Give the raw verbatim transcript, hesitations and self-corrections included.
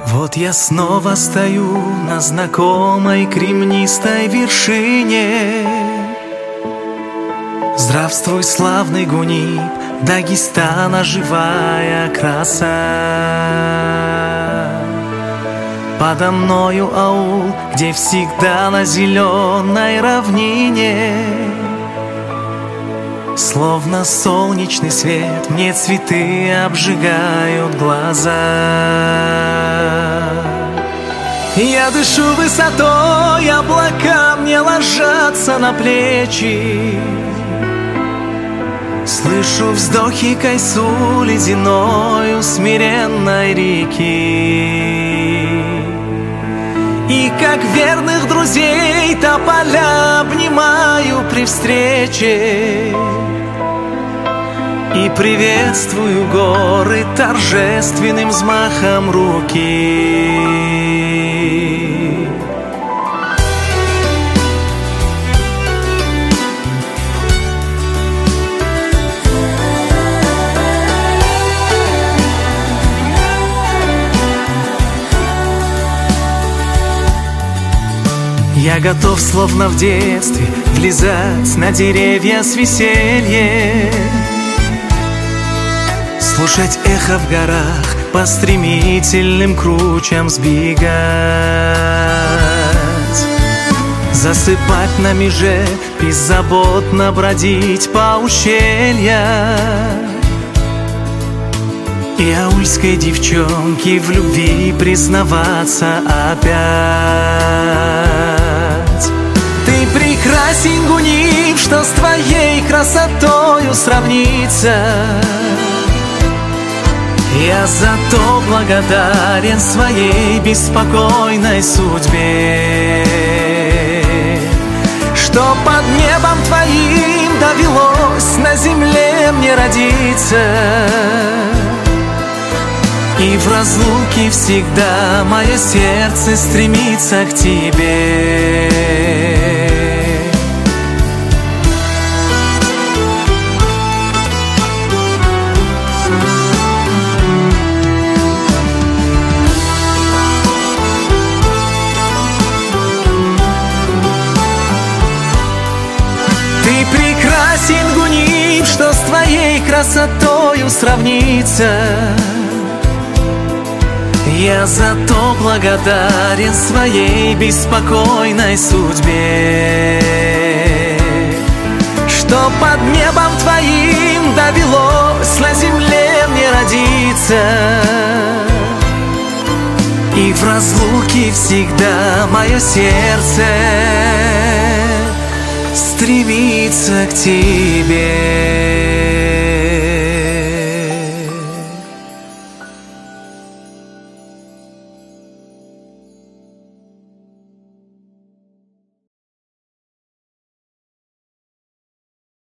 Вот я снова стою на знакомой кремнистой вершине. Здравствуй, славный Гунип, Дагестана живая краса. Подо мною аул, где всегда на зеленой равнине словно солнечный свет мне цветы обжигают глаза. Я дышу высотой, облака мне ложатся на плечи. Слышу вздохи Кайсу ледяной смиренной реки. И как верных друзей тополя обнимаю при встрече. И приветствую горы торжественным взмахом руки. Я готов, словно в детстве, влезать на деревья с весельем, слушать эхо в горах, по стремительным кручам сбегать, засыпать на меже, беззаботно бродить по ущельям и аульской девчонке в любви признаваться опять. Ты прекрасен, Гунип, что с твоей красотою сравнится. Я зато благодарен своей беспокойной судьбе, что под небом твоим довелось на земле мне родиться. И в разлуке всегда мое сердце стремится к тебе. Ты прекрасен, Гунип, что с твоей красотою сравнится. Я зато благодарен своей беспокойной судьбе, что под небом твоим довелось на земле мне родиться. И в разлуке всегда мое сердце стремится к тебе.